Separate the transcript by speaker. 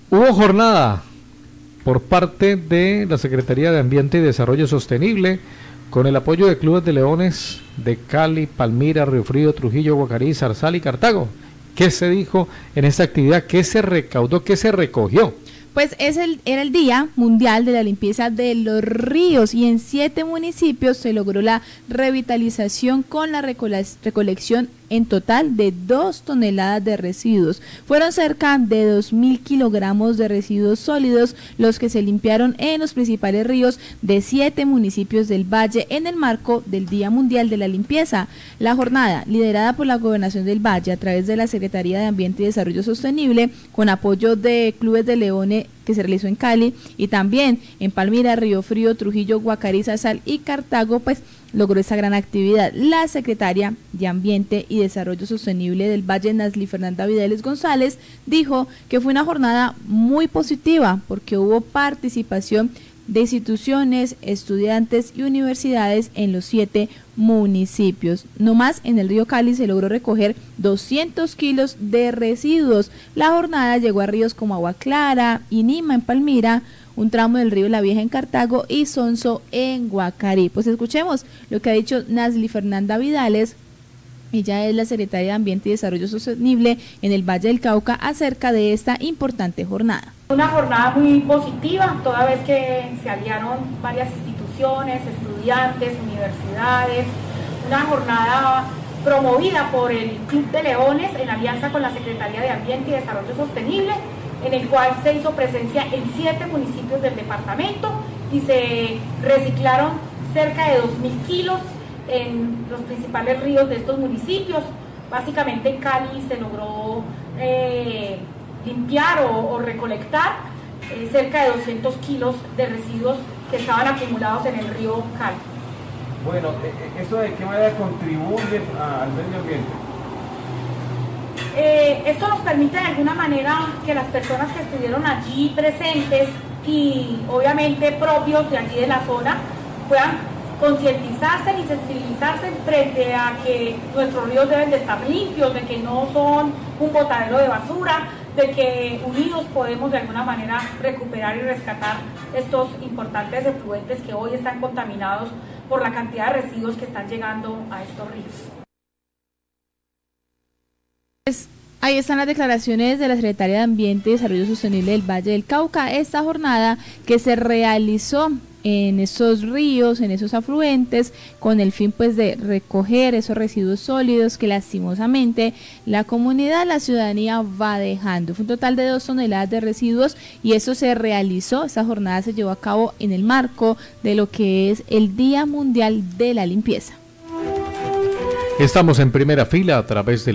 Speaker 1: Hubo jornada por parte de la Secretaría de Ambiente y Desarrollo Sostenible con el apoyo de clubes de leones de Cali, Palmira, Río Frío, Trujillo, Guacarí, Zarzal y Cartago. ¿Qué se dijo en esta actividad? ¿Qué se recaudó? ¿Qué se recogió?
Speaker 2: Pues era el Día Mundial de la Limpieza de los Ríos y en 7 municipios se logró la revitalización con la recolección en total de 2 toneladas de residuos. Fueron cerca de 2.000 kilogramos de residuos sólidos los que se limpiaron en los principales ríos de 7 municipios del Valle en el marco del Día Mundial de la Limpieza. La jornada, liderada por la Gobernación del Valle a través de la Secretaría de Ambiente y Desarrollo Sostenible, con apoyo de clubes de leones que se realizó en Cali y también en Palmira, Río Frío, Trujillo, Guacarí, Zarzal y Cartago, pues logró esa gran actividad. La secretaria de Ambiente y Desarrollo Sostenible del Valle, Nasli Fernanda Vidales González, dijo que fue una jornada muy positiva porque hubo participación de instituciones, estudiantes y universidades en los 7 municipios. No más en el río Cali se logró recoger 200 kilos de residuos. La jornada llegó a ríos como Agua Clara y Nima en Palmira, un tramo del río La Vieja en Cartago y Sonso en Guacarí. Pues escuchemos lo que ha dicho Nasli Fernanda Vidales. Ella es la secretaria de Ambiente y Desarrollo Sostenible en el Valle del Cauca acerca de esta importante jornada.
Speaker 3: Una jornada muy positiva, toda vez que se aliaron varias instituciones, estudiantes, universidades, una jornada promovida por el Club de Leones en alianza con la Secretaría de Ambiente y Desarrollo Sostenible, en el cual se hizo presencia en 7 municipios del departamento y se reciclaron cerca de 2.000 kilos en los principales ríos de estos municipios. Básicamente en Cali se logró limpiar o recolectar cerca de 200 kilos de residuos que estaban acumulados en el río Cali.
Speaker 4: Bueno, ¿eso de qué manera contribuye al medio ambiente?
Speaker 3: Esto nos permite de alguna manera que las personas que estuvieron allí presentes y obviamente propios de allí de la zona puedan concientizarse y sensibilizarse frente a que nuestros ríos deben de estar limpios, de que no son un botadero de basura, de que unidos podemos de alguna manera recuperar y rescatar estos importantes efluentes que hoy están contaminados por la cantidad de residuos que están llegando a estos ríos.
Speaker 2: Ahí están las declaraciones de la Secretaria de Ambiente y Desarrollo Sostenible del Valle del Cauca. Esta jornada que se realizó en esos ríos, en esos afluentes, con el fin pues de recoger esos residuos sólidos que lastimosamente la comunidad, la ciudadanía va dejando. Fue un total de 2 toneladas de residuos y eso se realizó, esta jornada se llevó a cabo en el marco de lo que es el Día Mundial de la Limpieza.
Speaker 1: Estamos en primera fila a través de